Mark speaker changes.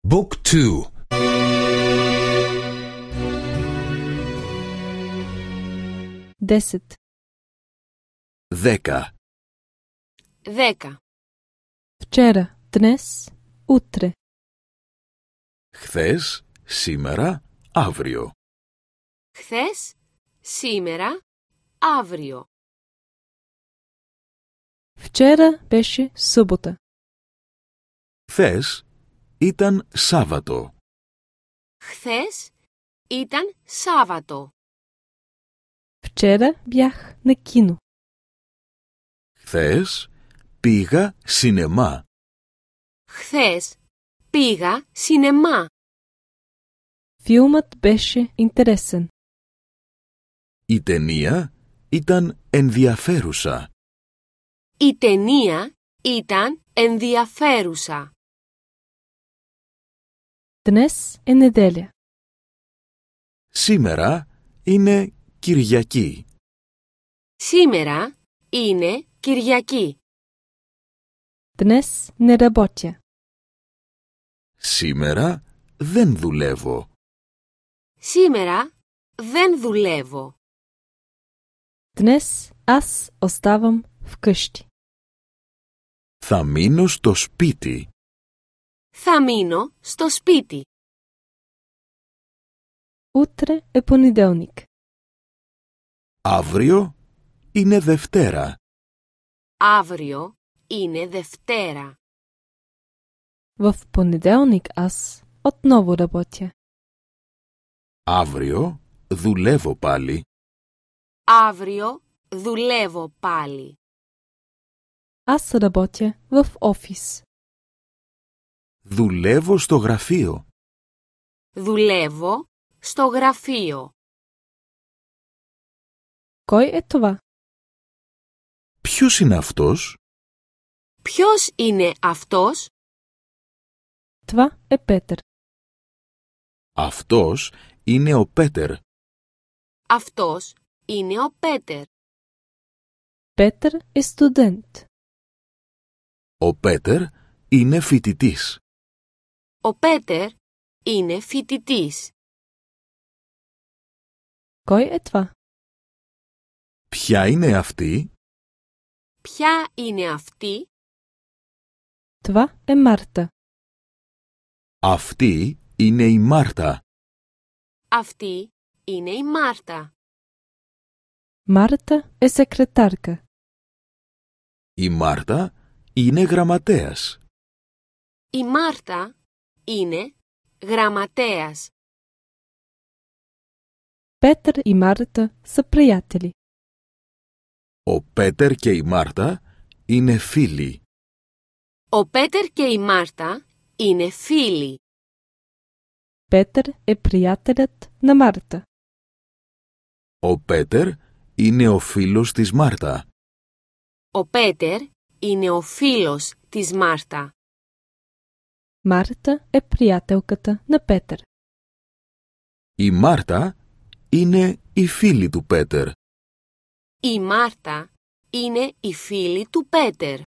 Speaker 1: Book 2.
Speaker 2: 10.
Speaker 1: 10.
Speaker 3: 10.
Speaker 2: Вчера, днес, утре.
Speaker 1: Χθες, σήμερα, αύριο.
Speaker 3: Χθες, σήμερα, αύριο.
Speaker 2: Вчера беше събота.
Speaker 1: Χθες ήταν Σάββατο.
Speaker 3: Χθες ήταν Σάββατο.
Speaker 2: Вчера бях на кино.
Speaker 1: Χθες πήγα σινεμά.
Speaker 3: Χθες πήγα σινεμά.
Speaker 2: Филмът беше интересен.
Speaker 1: Η ταινία ήταν ενδιαφέρουσα.
Speaker 3: Η ταινία ήταν ενδιαφέρουσα.
Speaker 2: Днес е неделя.
Speaker 1: Σήμερα είναι Κυριακή.
Speaker 3: Σήμερα είναι Κυριακή.
Speaker 2: Днес не работя.
Speaker 1: Σήμερα δεν δουλεύω.
Speaker 3: Σήμερα δεν δουλεύω.
Speaker 2: Днес аз оставам вкъщи.
Speaker 1: Θα μείνω στο σπίτι.
Speaker 3: Θα μείνω στο σπίτι.
Speaker 2: Утре е понеделник.
Speaker 1: Αύριο είναι Δευτέρα.
Speaker 3: Αύριο είναι Δευτέρα.
Speaker 2: В понеделник аз отново работя.
Speaker 1: Αύριο δουλεύω πάλι.
Speaker 3: Αύριο δουλεύω πάλι.
Speaker 2: Аз работя в офис.
Speaker 1: Δουλεύω στο γραφείο.
Speaker 3: Δουλεύω στο γραφείο.
Speaker 2: Кой е това?
Speaker 1: Ποιος είναι αυτός?
Speaker 3: Ποιος είναι αυτός?
Speaker 2: Това е Петър.
Speaker 1: Αυτός είναι ο Πέτερ.
Speaker 3: Αυτός είναι ο Πέτερ.
Speaker 2: Петър е студент.
Speaker 1: Ο Πέτερ είναι φοιτητής.
Speaker 3: Ο Πέτερ είναι φοιτητής.
Speaker 2: Кой е това?
Speaker 1: Ποια είναι αυτή?
Speaker 3: Ποια είναι αυτή?
Speaker 2: Това е Марта.
Speaker 1: Αυτή είναι η Μάρτα.
Speaker 3: Αυτή είναι η Μάρτα.
Speaker 2: Марта е секретарка.
Speaker 1: Η Μάρτα είναι γραμματέας.
Speaker 3: Η Μάρτα είναι γραμματέας.
Speaker 2: Петър и Марта са приятели.
Speaker 1: Ο Πέτερ και η Μάρτα είναι φίλοι.
Speaker 3: Ο Πέτερ και η Μάρτα είναι φίλοι.
Speaker 2: Петър е приятелят на Марта.
Speaker 1: Ο Πέτερ είναι ο φίλος της Μάρτα.
Speaker 3: Ο Πέτερ είναι ο φίλος της Μάρτα.
Speaker 2: Марта е приятелката на Петър.
Speaker 1: Η Μάρτα είναι η φίλη του Πέτερ.
Speaker 3: Η Μάρτα είναι η φίλη του Πέτερ.